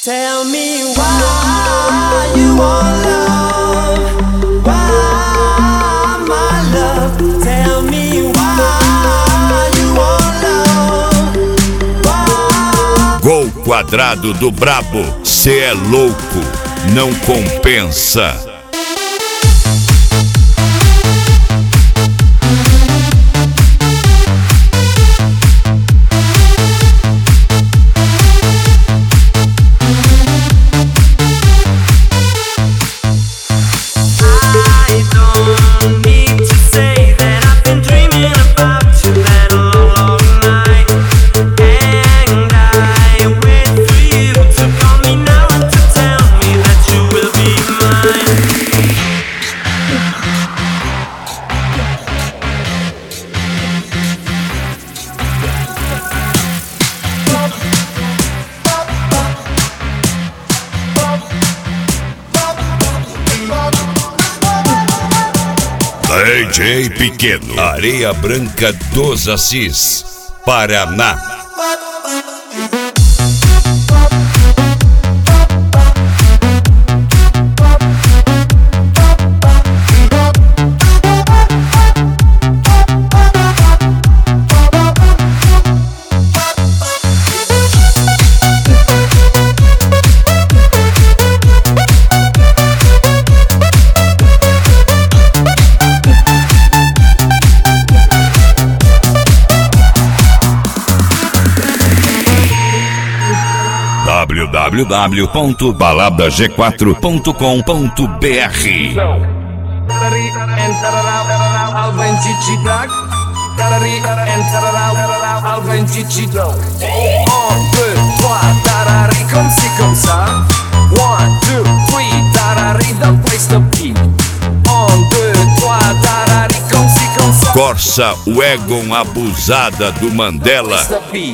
Tell me why you want love, why my love. Tell me why you want love, why. Gol quadrado do brabo, cê é louco, não compensa. DJ Pequeno, Areia Branca dos Assis, Paraná. www.baladag4.com.br. Corsa Wagon abusada do Mandela.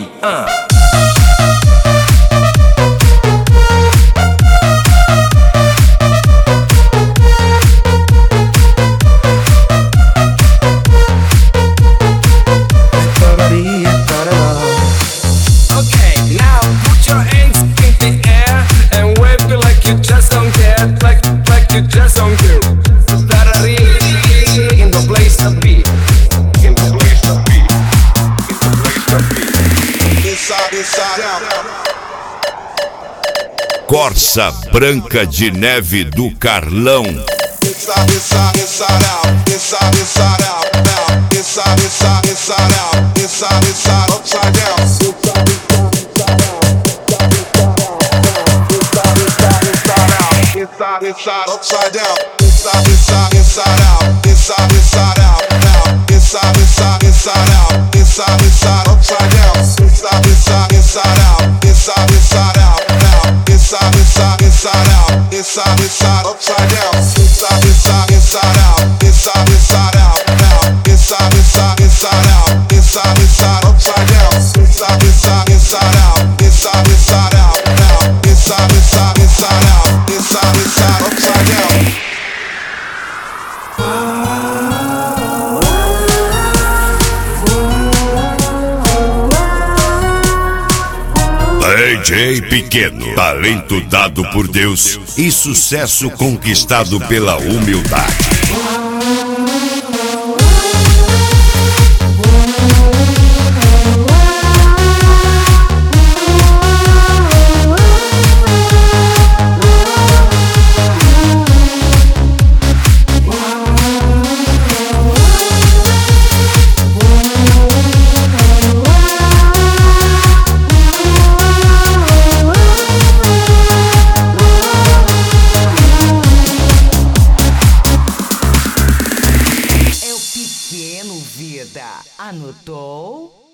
Corsa Branca de Neve do Carlão. DJ Pequeno, talento dado por Deus e sucesso conquistado pela humildade. Anotou?